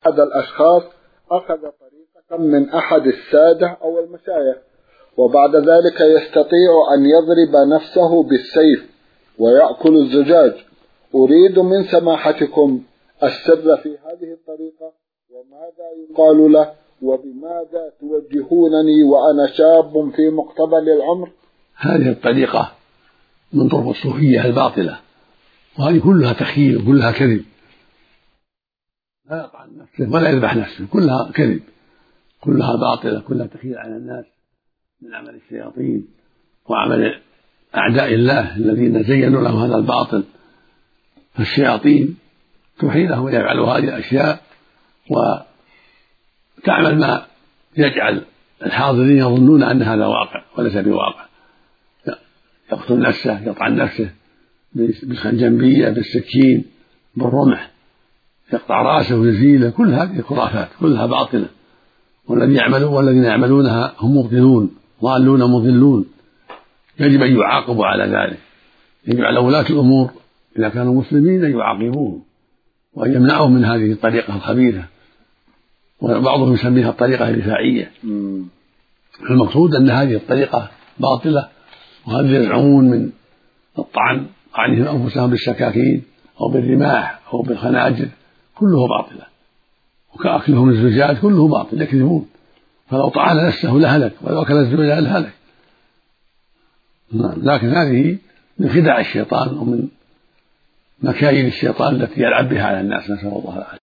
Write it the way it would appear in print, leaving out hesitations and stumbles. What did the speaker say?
أحد الأشخاص أخذ طريقة من أحد السادة أو المشايخ، وبعد ذلك يستطيع أن يضرب نفسه بالسيف ويأكل الزجاج. أريد من سماحتكم السر في هذه الطريقة، وماذا يقال له، وبماذا توجهونني وأنا شاب في مقتبل العمر؟ هذه الطريقة من طرق الصوفية الباطلة، وهذه كلها تخيل وكلها كذب، لا يطعن نفسه ولا يذبح نفسه، كلها كذب، كلها باطلة، كلها تخيل على الناس من عمل الشياطين وعمل أعداء الله الذين زينوا لهم هذا الباطل. فالشياطين توحي لهم ويفعلوا هذه الأشياء وتعمل ما يجعل الحاضرين يظنون أن هذا واقع وليس بواقع. يقتل نفسه، يطعن نفسه بالخنجنبية، بالسكين، بالرمح، يقطع رأسه ويزيله، كل هذه خرافات كلها باطلة. والذين يعملونها هم مبطلون ضالون مضلون، يجب أن يعاقبوا على ذلك. يجب على ولاة الأمور إذا كانوا مسلمين أن يعاقبوهم وأن يمنعهم من هذه الطريقة الخبيثة، وبعضهم يسميها الطريقة الرفاعية. المقصود أن هذه الطريقة باطلة، وهذا يزعمون من الطعن طعنهم أنفسهم بالسكاكين أو بالرماح أو بالخناجر كله باطلة، وكأكلهم الزجاج كله باطل، يكذبون. فلو طعن نفسه لهلك، ولو أكل الزجاج لهلك. لكن هذه من خداع الشيطان ومن مكايد الشيطان التي يلعب بها على الناس، نسأل الله العافية.